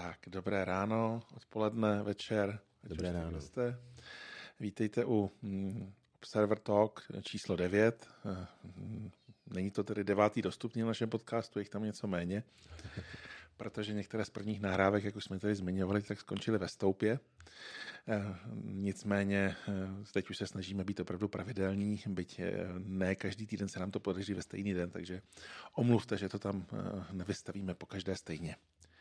Tak, dobré ráno, odpoledne, večer. Dobré ráno. Vítejte u Observer Talk číslo 9. Není to tedy 9. dostupný v našem podcastu, je jich tam něco méně, protože některé z prvních nahrávek, jak už jsme tady zmiňovali, tak skončily ve stoupě. Nicméně teď už se snažíme být opravdu pravidelní, byť ne každý týden se nám to podaří ve stejný den, takže omluvte, že to tam nevystavíme po každé stejně.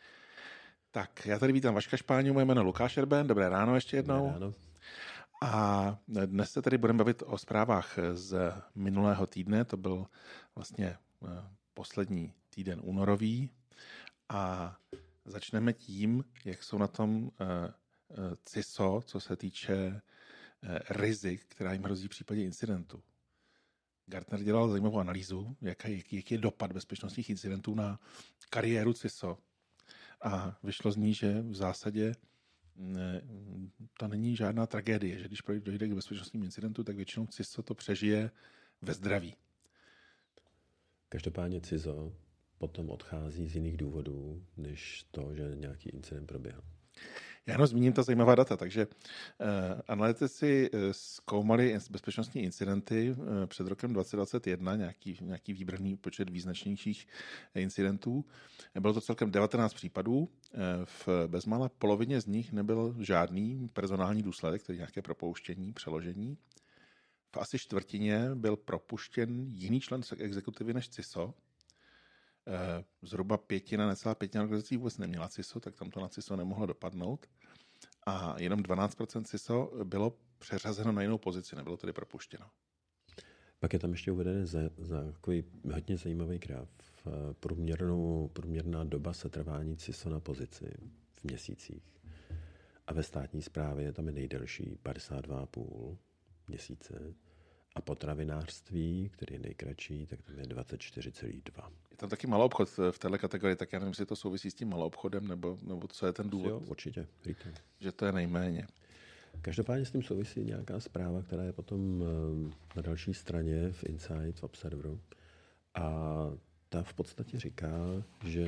Tak, já tady vítám Vaška Špáňu, moje jméno Lukáš Erben, dobré ráno ještě jednou. Dobré ráno. A dnes se tady budeme bavit o zprávách z minulého týdne, to byl vlastně poslední týden únorový a začneme tím, jak jsou na tom CISO, co se týče rizik, která jim hrozí v případě incidentu. Gartner dělal zajímavou analýzu, jaký je dopad bezpečnostních incidentů na kariéru CISO. A vyšlo z ní, že v zásadě to není žádná tragédie, že když dojde k bezpečnostním incidentu, tak většinou CISO to přežije ve zdraví. Každopádně CISO potom odchází z jiných důvodů, než to, že nějaký incident proběhl. Já jenom zmíním ta zajímavá data, takže analytici zkoumali bezpečnostní incidenty před rokem 2021, nějaký výbraný počet význačnějších incidentů. Bylo to celkem 19 případů, v bezmála polovině z nich nebyl žádný personální důsledek, tedy nějaké propouštění, přeložení. V asi čtvrtině byl propuštěn jiný člen exekutivy než CISO. Zhruba necelá pětina organizací vůbec neměla CISO, tak tam to na CISO nemohlo dopadnout. A jenom 12% CISO bylo přeřazeno na jinou pozici, nebylo tedy propuštěno. Pak je tam ještě uvedený za takový hodně zajímavý graf. Průměrná doba setrvání CISO na pozici v měsících. A ve státní správě tam je nejdelší 52,5 měsíce. A potravinářství, který je nejkratší, tak tam je 24,2. Je tam taky malou obchod v této kategorii, tak já nevím, jestli to souvisí s tím malou obchodem, nebo co je ten důvod. Jo, určitě. Retail. Že to je nejméně. Každopádně s tím souvisí nějaká zpráva, která je potom na další straně v Insight, v Observeru. A ta v podstatě říká, že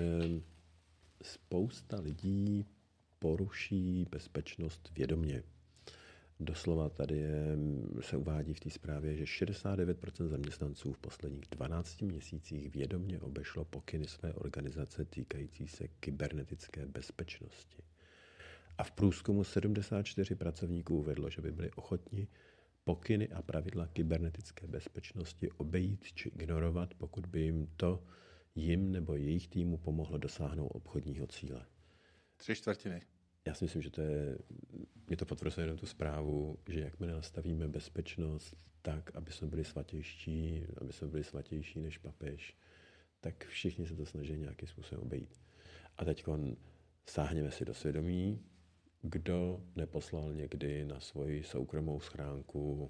spousta lidí poruší bezpečnost vědomě. Doslova tady se uvádí v té zprávě, že 69% zaměstnanců v posledních 12 měsících vědomě obešlo pokyny své organizace týkající se kybernetické bezpečnosti. A v průzkumu 74 pracovníků uvedlo, že by byli ochotni pokyny a pravidla kybernetické bezpečnosti obejít či ignorovat, pokud by jim nebo jejich týmu pomohlo dosáhnout obchodního cíle. 3/4. Já si myslím, že mě to potvrzuje jenom tu zprávu, že jakmile nastavíme bezpečnost tak, aby jsme byli svatější než papež, tak všichni se to snaží nějakým způsobem obejít. A teď sáhněme si do svědomí, kdo neposlal někdy na svoji soukromou schránku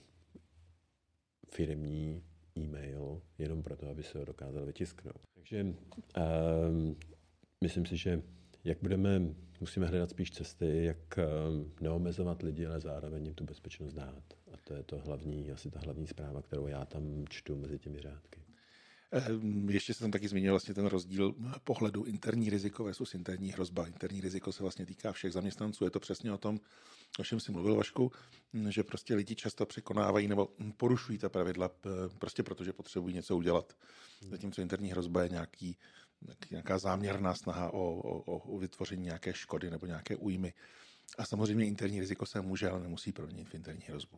firemní e-mail jenom proto, aby se ho dokázal vytisknout. Takže myslím si, že musíme hledat spíš cesty, jak neomezovat lidi, ale zároveň jim tu bezpečnost dát. A to je asi ta hlavní zpráva, kterou já tam čtu mezi těmi řádky. Ještě jsem taky zmínil vlastně ten rozdíl pohledu interní riziko versus interní hrozba. Interní riziko se vlastně týká všech zaměstnanců. Je to přesně o tom, o čem jsi mluvil, Vašku, že prostě lidi často překonávají nebo porušují ta pravidla prostě protože potřebují něco udělat. Zatímco interní hrozba je nějaká záměrná snaha o vytvoření nějaké škody nebo nějaké újmy. A samozřejmě interní riziko se může, ale nemusí proměnit v interní hrozbu.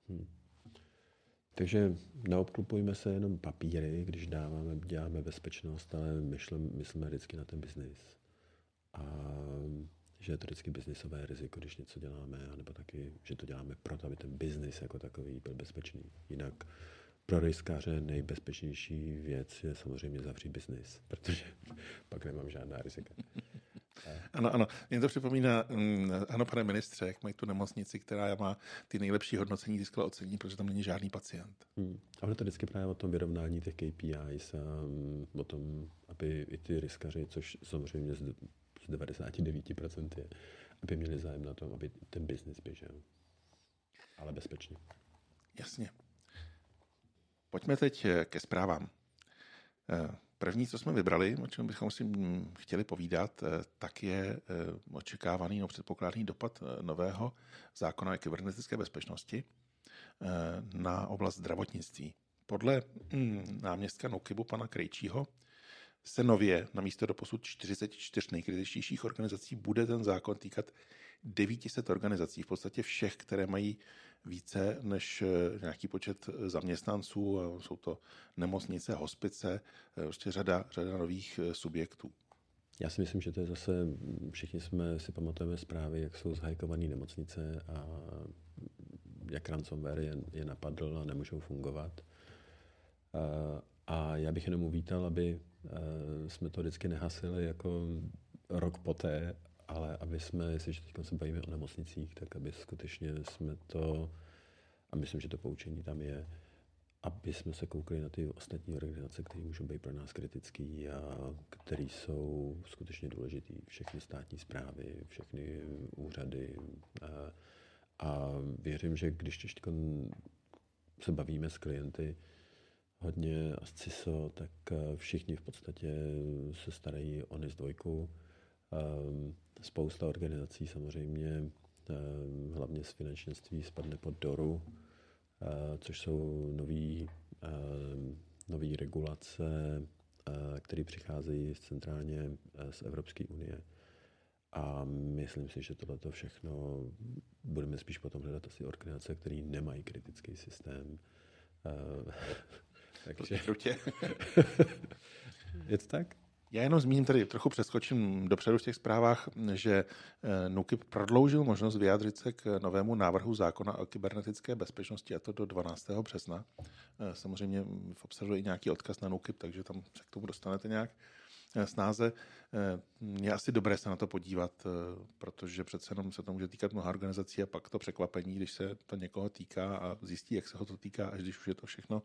Takže neobklupujme se jenom papíry, když děláme bezpečnost, ale myslíme vždycky na ten biznis. A že je to vždycky biznisové riziko, když něco děláme, anebo taky, že to děláme proto, aby ten biznis jako takový byl bezpečný. Jinak pro riskaře nejbezpečnější věc je samozřejmě zavřít biznis, protože pak nemám žádná rizika. Ano. Mě to připomíná, pane ministře, jak mají tu nemocnici, která má ty nejlepší hodnocení, získala ocenění, protože tam není žádný pacient. A ono to vždycky právě o tom vyrovnání těch KPIs a o tom, aby i ty riskaři, což samozřejmě z 99% je, aby měli zájem na tom, aby ten biznis běžel. Ale bezpečně. Jasně. Pojďme teď ke zprávám. První, co jsme vybrali, o čem bychom si chtěli povídat, tak je očekávaný nebo předpokládaný dopad nového zákona o kybernetické bezpečnosti na oblast zdravotnictví. Podle náměstka NÚKIBu pana Krejčího se nově na místo doposud 44 nejkritičtějších organizací bude ten zákon týkat 900 organizací, v podstatě všech, které mají více než nějaký počet zaměstnanců. Jsou to nemocnice, hospice, prostě řada nových subjektů. Já si myslím, že to je zase, všichni si pamatujeme zprávy, jak jsou zhajkované nemocnice a jak ransomware je napadl a nemůžou fungovat. A já bych jenom uvítal, aby jsme to vždycky nehasili jako rok poté, ale aby jsme, jestliže teď se bavíme o nemocnicích, tak aby skutečně jsme to, a myslím, že to poučení tam je, aby jsme se koukli na ty ostatní organizace, které můžou být pro nás kritický a které jsou skutečně důležitý. Všechny státní správy, všechny úřady. A věřím, že když teď se bavíme s klienty hodně a s CISO, tak všichni v podstatě se starají o NIS2. Spousta organizací samozřejmě, hlavně z finančnictví, spadne pod DORu, což jsou nový regulace, které přicházejí centrálně z Evropské unie. A myslím si, že tohleto všechno budeme spíš potom hledat asi organizace, které nemají kritický systém. Takže je to tak? Já jenom zmíním tady, trochu přeskočím dopředu v těch zprávách, že NÚKIB prodloužil možnost vyjádřit se k novému návrhu zákona o kybernetické bezpečnosti, a to do 12. března. Samozřejmě obsahuje i nějaký odkaz na NÚKIB, takže tam se k tomu dostanete nějak snáze. Je asi dobré se na to podívat, protože přece jenom se to může týkat mnoha organizací a pak to překvapení, když se to někoho týká a zjistí, jak se ho to týká, až když už je to všechno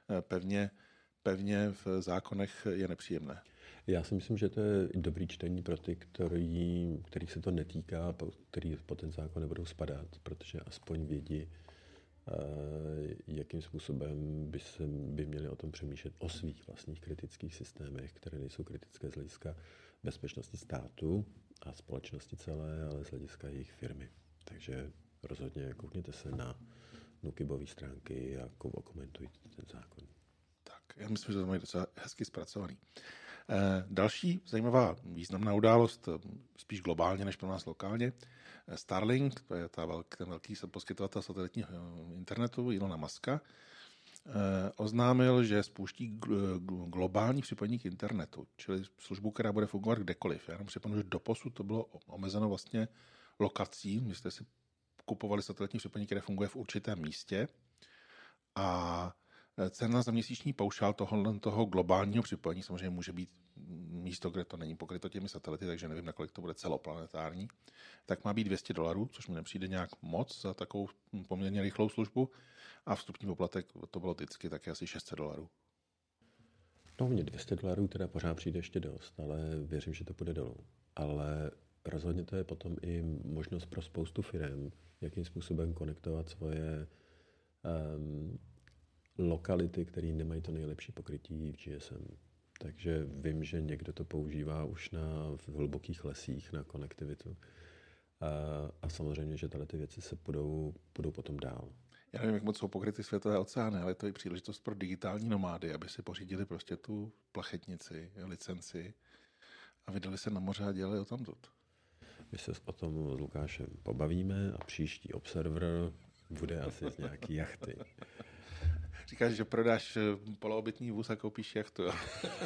pevně v zákonech, je nepříjemné. Já si myslím, že to je dobrý čtení pro ty, kterých se to netýká, který pod ten zákon nebudou spadat, protože aspoň vědí, jakým způsobem by měli o tom přemýšlet o svých vlastních kritických systémech, které nejsou kritické z hlediska bezpečnosti státu a společnosti celé, ale z hlediska jejich firmy. Takže rozhodně koukněte se na NÚKIBové stránky a okomentujte ten zákon. Tak, já myslím, že to mají docela hezky zpracovaný. Další zajímavá významná událost, spíš globálně než pro nás lokálně, Starlink, to je ten velký poskytovatel satelitního internetu Elona Muska, oznámil, že spouští globální připojení k internetu, čili službu, která bude fungovat kdekoliv. Já jenom připomenu, že doposud to bylo omezeno vlastně lokací, vy jste si kupovali satelitní připojení, které funguje v určitém místě, a cena za měsíční paušál toho globálního připojení samozřejmě může být místo, kde to není pokryto těmi satelity, takže nevím, nakolik to bude celoplanetární, tak má být $200, což mi nepřijde nějak moc za takovou poměrně rychlou službu, a vstupní poplatek, to bylo vždycky taky asi $600. No, mně $200 teda pořád přijde ještě dost, ale věřím, že to půjde dolů. Ale rozhodně to je potom i možnost pro spoustu firem, jakým způsobem konektovat svoje lokality, které nemají to nejlepší pokrytí v GSM. Takže vím, že někdo to používá už v hlubokých lesích na konektivitu. A samozřejmě, že tyhle ty věci se půjdou potom dál. Já nevím, jak moc jsou pokryty světové oceány, ale to je příležitost pro digitální nomády, aby si pořídili prostě tu plachetnici, licenci a vydali se na moře a dělali o tamtud. My se o tom s Lukášem pobavíme a příští Observer bude asi z nějaký jachty. Říkáš, že prodáš poloobytný vůz a koupíš jachtu, jo?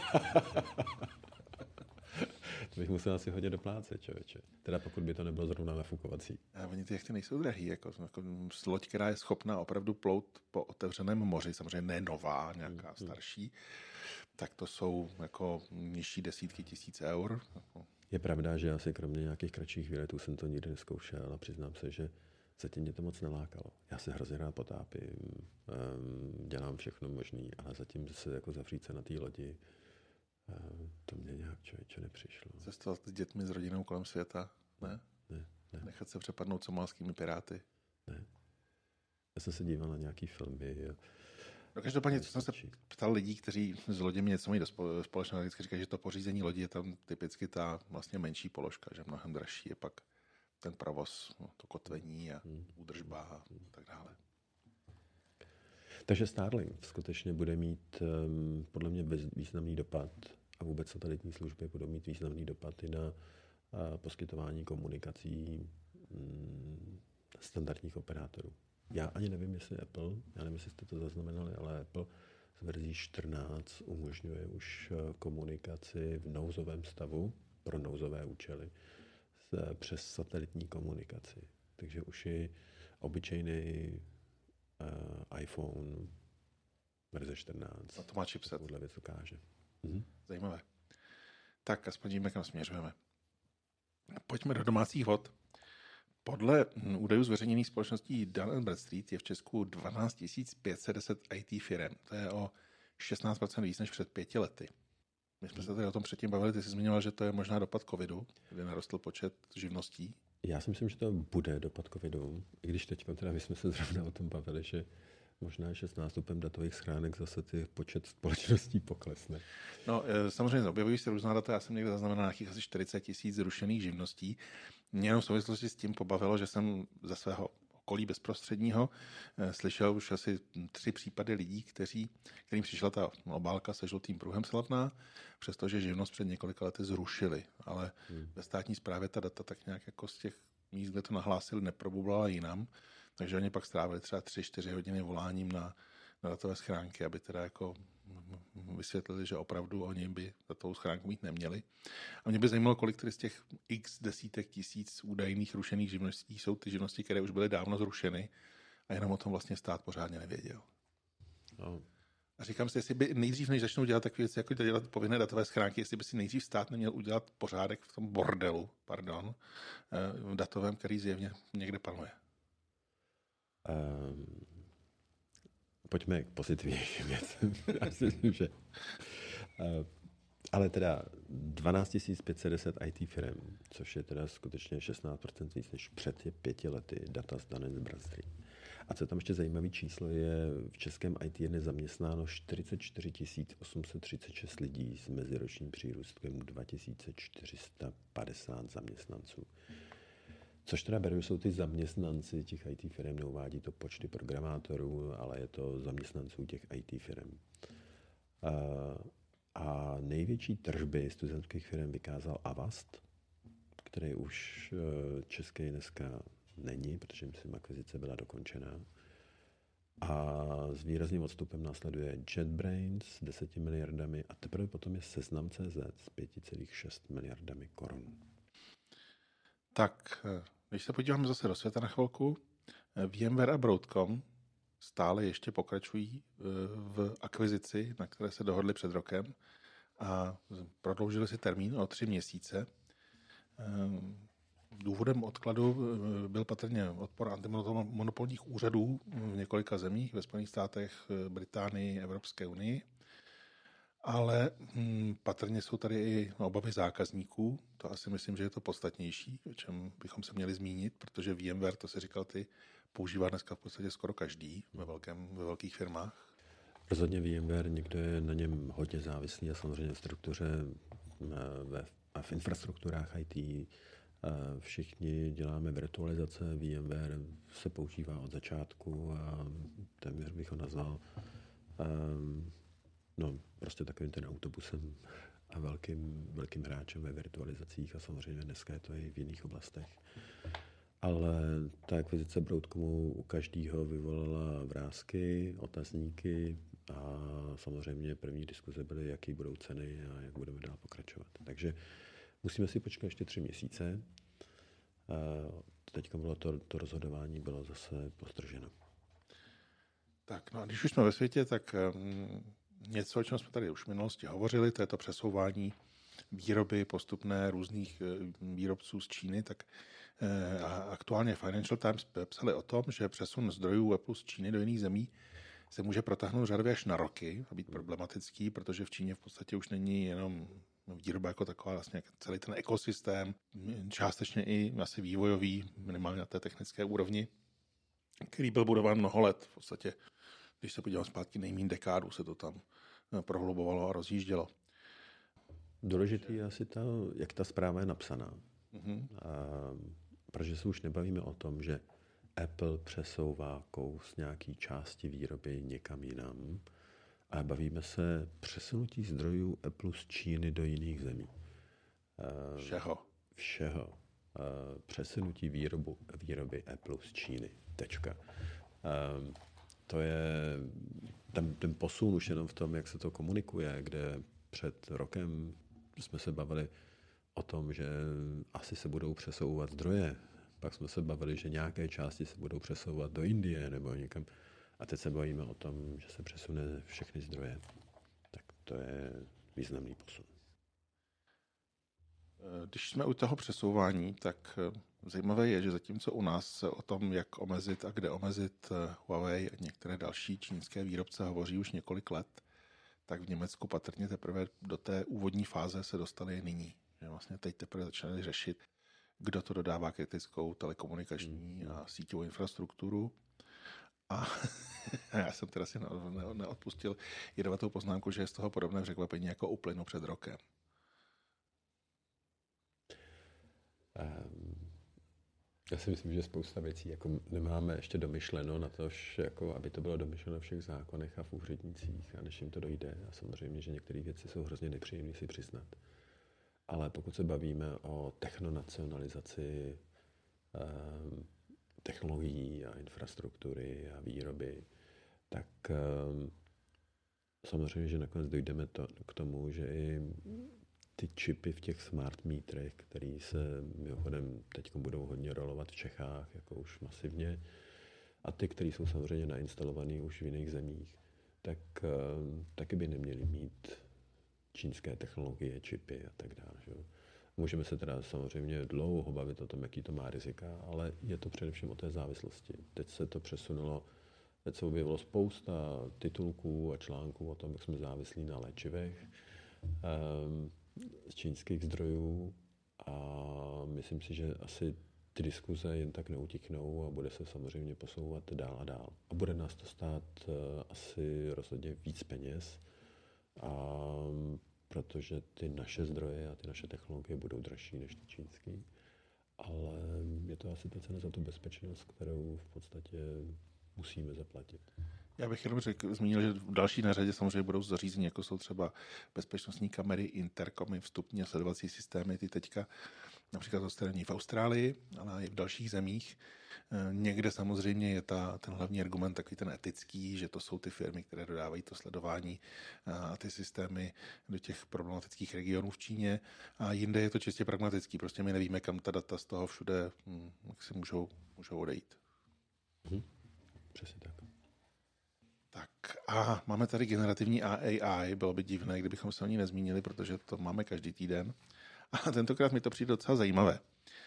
To bych musel asi hodně doplácet, člověče. Teda pokud by to nebylo zrovna nafukovací. A oni ty jachty nejsou drahý, jako loď, která je schopná opravdu plout po otevřeném moři, samozřejmě ne nová, nějaká starší, tak to jsou jako nižší desítky tisíc eur. Je pravda, že asi kromě nějakých kratších výletů jsem to nikdy neskoušel a přiznám se, že zatím mě to moc nelákalo. Já se hrozně rád potápím, dělám všechno možné, ale zatím se jako zavřít se na té lodi, to mě nějak člověče nepřišlo. Cestovat s dětmi, s rodinou kolem světa? Ne? Ne. Nechat se přepadnout somálskými piráty? Ne. Já jsem se díval na nějaký filmy No každopádně, co jsem se ptal lidí, kteří s loděmi něco mají do společného, vždycky říkají, že to pořízení lodi je tam typicky ta vlastně menší položka, že mnohem dražší je pak ten provoz, to kotvení a údržba a tak dále. Takže Starlink skutečně bude mít podle mě významný dopad a vůbec satelitní služby budou mít významný dopad i na poskytování komunikací standardních operátorů. Já ani nevím, jestli Apple, já nevím, jestli jste to zaznamenali, ale Apple z verzí 14 umožňuje už komunikaci v nouzovém stavu pro nouzové účely přes satelitní komunikaci. Takže už i obyčejný iPhone verze 14. A to má chipset. Takovouhle věc ukáže. Zajímavé. Tak aspoň víme, kam směřujeme. Pojďme do domácích vod. Podle údajů zveřejněných společností Dun & Bradstreet je v Česku 12 510 IT firem. To je o 16% víc než před 5 lety. My jsme se tady o tom předtím bavili, ty jsi zmiňoval, že to je možná dopad covidu, kdy narostl počet živností. Já si myslím, že to bude dopad covidu, i když teď teda my jsme se zrovna o tom bavili, že možná, že s nástupem datových schránek zase ty počet společností poklesne. No, samozřejmě objevují se různá data, já jsem někde zaznamenal nějakých asi 40 000 zrušených živností. Mě jenom v souvislosti s tím pobavilo, že jsem ze svého okolí bezprostředního slyšel už asi 3 případy lidí, kterým přišla ta obálka se žlutým pruhem slavná, přestože živnost před několika lety zrušili. Ale ve státní správě ta data tak nějak jako z těch míst, kde to nahlásili, neprobublala jinam. Takže oni pak strávili třeba 3-4 hodiny voláním na datové schránky, aby teda jako vysvětlili, že opravdu oni by datovou schránku mít neměli. A mě by zajímalo, kolik tedy z těch x desítek tisíc údajných rušených živností jsou ty živnosti, které už byly dávno zrušeny a jenom o tom vlastně stát pořádně nevěděl. No. A říkám si, jestli by nejdřív, než začnou dělat takové věci, jako dělat povinné datové schránky, jestli by si nejdřív stát neměl udělat pořádek v tom bordelu, datovém, který zjevně někde panuje. Pojďme k pozitivnějším věcem. Já si myslím, že... ale teda 12 510 IT firm, což je teda skutečně 16% víc než před 5 lety, data z Dun & Bradstreet. A co tam ještě zajímavé číslo je, v českém IT je nezaměstnáno 44 836 lidí s meziročním přírůstkem 2450 zaměstnanců. Což teda beru, jsou ty zaměstnanci těch IT firm, neuvádí to počty programátorů, ale je to zaměstnanců těch IT firm. A největší tržby studentských firm vykázal Avast, který už český dneska není, protože myslím, akvizice byla dokončená. A s výrazným odstupem následuje JetBrains s 10 miliardami a teprve potom je Seznam.cz s 5,6 miliardami korun. Tak, když se podíváme zase do světa na chvilku, VMware a Broadcom stále ještě pokračují v akvizici, na které se dohodli před rokem a prodloužili si termín o 3 měsíce. Důvodem odkladu byl patrně odpor antimonopolních úřadů v několika zemích, ve Spojených státech, Británii, Evropské unii. Ale patrně jsou tady i obavy zákazníků. To asi myslím, že je to podstatnější, o čem bychom se měli zmínit, protože VMware, to si říkal ty, používá dneska v podstatě skoro každý ve velkých firmách. Rozhodně VMware, někdo je na něm hodně závislý a samozřejmě v struktuře a v infrastrukturách IT všichni děláme virtualizace. VMware se používá od začátku a téměř bych ho nazval prostě takovým ten autobusem a velkým hráčem ve virtualizacích a samozřejmě dneska je to i v jiných oblastech. Ale ta akvizice Broadcomu u každého vyvolala vrásky, otazníky a samozřejmě první diskuze byly, jaký budou ceny a jak budeme dál pokračovat. Takže musíme si počkat ještě 3 měsíce. Teďka bylo to rozhodování bylo zase postrženo. Tak, no a když už jsme ve světě, tak něco, o čem jsme tady už v minulosti hovořili, to je to přesouvání výroby postupné různých výrobců z Číny, tak aktuálně Financial Times psali o tom, že přesun zdrojů Apple z Číny do jiných zemí se může protáhnout řadově až na roky a být problematický, protože v Číně v podstatě už není jenom výroba jako taková, vlastně celý ten ekosystém, částečně i asi vývojový, minimálně na té technické úrovni, který byl budován mnoho let. V podstatě, Když se podívám zpátky, nejméně dekádu se to tam prohlubovalo a rozjíždělo. Důležitý je asi jak ta zpráva je napsaná. Protože se už nebavíme o tom, že Apple přesouvá kus nějaký části výroby někam jinam, a bavíme se přesunutí zdrojů Apple z Číny do jiných zemí. Všeho. Přesunutí výroby Apple z Číny. Tečka. To je ten posun už jenom v tom, jak se to komunikuje, kde před rokem jsme se bavili o tom, že asi se budou přesouvat zdroje. Pak jsme se bavili, že nějaké části se budou přesouvat do Indie nebo někam. A teď se bavíme o tom, že se přesune všechny zdroje. Tak to je významný posun. Když jsme u toho přesouvání, tak zajímavé je, že zatímco u nás se o tom, jak omezit a kde omezit Huawei a některé další čínské výrobce hovoří už několik let, tak v Německu patrně teprve do té úvodní fáze se dostali nyní. Že vlastně teď teprve začali řešit, kdo to dodává kritickou telekomunikační a síťovou infrastrukturu. A já jsem teda si neodpustil jedovatou poznámku, že je z toho podobné překvapení jako u plynu před rokem. Já si myslím, že spousta věcí jako nemáme ještě domyšleno na to, jako, aby to bylo domyšleno v všech zákonech a v úřednicích, a než jim to dojde. A samozřejmě, že některé věci jsou hrozně nepříjemné si přiznat. Ale pokud se bavíme o technonacionalizaci technologií a infrastruktury a výroby, tak samozřejmě, že nakonec dojdeme k tomu, že i ty čipy v těch smart metrech, které se mimochodem teď budou hodně rolovat v Čechách, jako už masivně, a ty, které jsou samozřejmě nainstalované už v jiných zemích, tak taky by neměly mít čínské technologie, čipy a tak dále. Že? Můžeme se teda samozřejmě dlouho bavit o tom, jaký to má rizika, ale je to především o té závislosti. Teď se to přesunulo, teď se objevilo spousta titulků a článků o tom, jak jsme závislí na léčivech z čínských zdrojů, a myslím si, že asi ty diskuze jen tak neutichnou a bude se samozřejmě posouvat dál a dál. A bude nás to stát asi rozhodně víc peněz, protože ty naše zdroje a ty naše technologie budou dražší než ty čínský. Ale je to asi ta cena za tu bezpečnost, kterou v podstatě musíme zaplatit. Já bych jenom zmínil, že v další na řadě samozřejmě budou zařízení, jako jsou třeba bezpečnostní kamery, interkomy, vstupně sledovací systémy, ty teďka například odstranění v Austrálii, ale i v dalších zemích. Někde samozřejmě je ten hlavní argument takový ten etický, že to jsou ty firmy, které dodávají to sledování a ty systémy do těch problematických regionů v Číně, a jinde je to čistě pragmatický. Prostě my nevíme, kam ta data z toho všude jak si můžou odejít. Přesně tak. Tak a máme tady generativní AI. Bylo by divné, kdybychom se o ní nezmínili, protože to máme každý týden. A tentokrát mi to přijde docela zajímavé.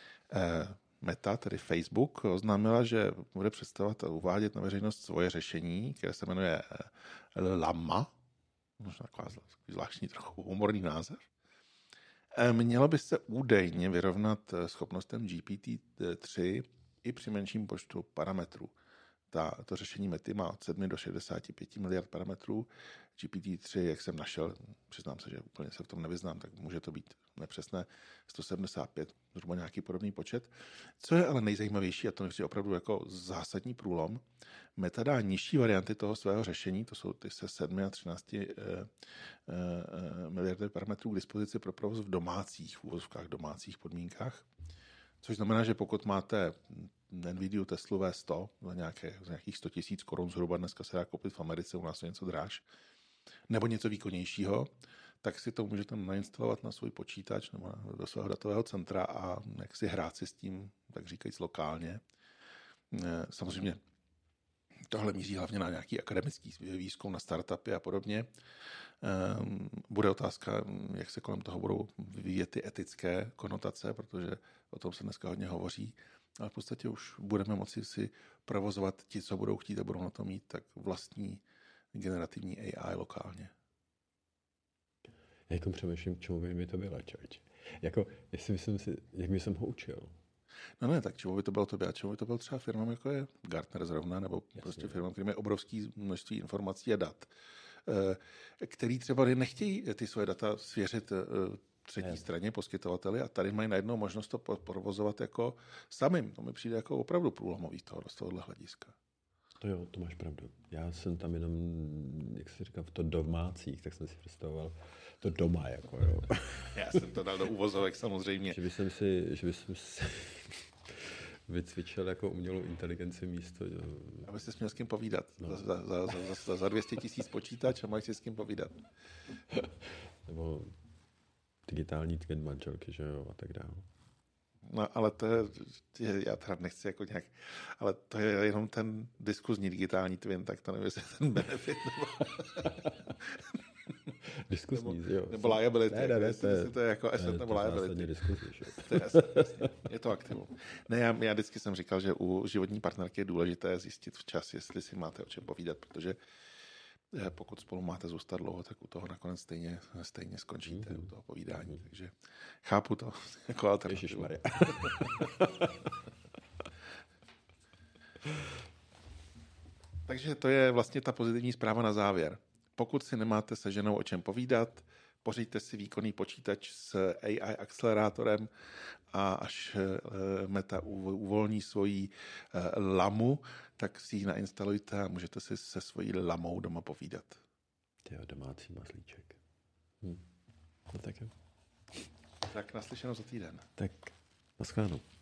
Meta, tedy Facebook, oznámila, že bude představovat a uvádět na veřejnost svoje řešení, které se jmenuje Llama. Možná takový zvláštní, trochu humorný název. Mělo by se údajně vyrovnat schopnostem GPT-3 i při menším počtu parametrů. To řešení Mety má od 7 do 65 miliard parametrů. GPT-3, jak jsem našel, přiznám se, že úplně se v tom nevyznám, tak může to být nepřesné, 175, zhruba nějaký podobný počet. Co je ale nejzajímavější, a to je opravdu jako zásadní průlom, Meta dá nižší varianty toho svého řešení, to jsou ty se 7 a 13 miliardy parametrů k dispozici pro provoz v domácích podmínkách. Což znamená, že pokud máte Nvidia Teslu V100 za nějakých 100 000 korun zhruba, dneska se dá koupit v Americe, u nás je něco dráž, nebo něco výkonnějšího, tak si to můžete nainstalovat na svůj počítač nebo do svého datového centra a jak si hrát si s tím, tak říkajíc, lokálně. Samozřejmě tohle míří hlavně na nějaký akademický výzkum, na startupy a podobně. Bude otázka, jak se kolem toho budou vyvíjet ty etické konotace, protože o tom se dneska hodně hovoří. Ale v podstatě už budeme moci si provozovat ti, co budou chtít a budou na to mít, tak vlastní generativní AI lokálně. Já jako přemýšlím, k čemu by mi to bylo, člověče. Jako, jestli myslím si, jak bych jsem ho učil. No ne, tak čemu by to bylo tobě? A čemu by to byl třeba firmám, jako je Gartner zrovna, nebo prostě firmám, který mají obrovské množství informací a dat, který třeba nechtějí ty svoje data svěřit třetí straně, poskytovateli, a tady mají najednou možnost to provozovat jako samým. To mi přijde jako opravdu průlomový z tohohle hlediska. To jo, to máš pravdu. Já jsem tam jenom, jak se říká, v to domácích, tak jsem si představoval to doma, jako jo. Já jsem to dal do uvozovek samozřejmě. Že bych si vycvičil jako umělou inteligenci místo. Aby jsi měl s kým povídat. No. Za 200 000 počítač a máš si s kým povídat. Nebo digitální twin manželky, že jo, a tak dále. No, ale to je, já teda nechci jako nějak, ale to je jenom ten diskuzní digitální twin, tak to nevím, jestli ten benefit Diskuzní, jo. Nebo liability. Ne, to je jako asset nebo liability. Je to aktivum. Ne, já vždycky jsem říkal, že u životní partnerky je důležité zjistit včas, jestli si máte o čem povídat, protože pokud spolu máte zůstat dlouho, tak u toho nakonec stejně skončíte, u toho povídání. Takže chápu to jako alternativu. Ježišmarja. Takže to je vlastně ta pozitivní zpráva na závěr. Pokud si nemáte se ženou o čem povídat, pořiďte si výkonný počítač s AI akcelerátorem a až Meta uvolní svoji lamu, tak si ji nainstalujte a můžete si se svojí lamou doma povídat. Jo, domácí maslíček. No tak jo. Tak naslyšenou za týden. Tak naschledanou.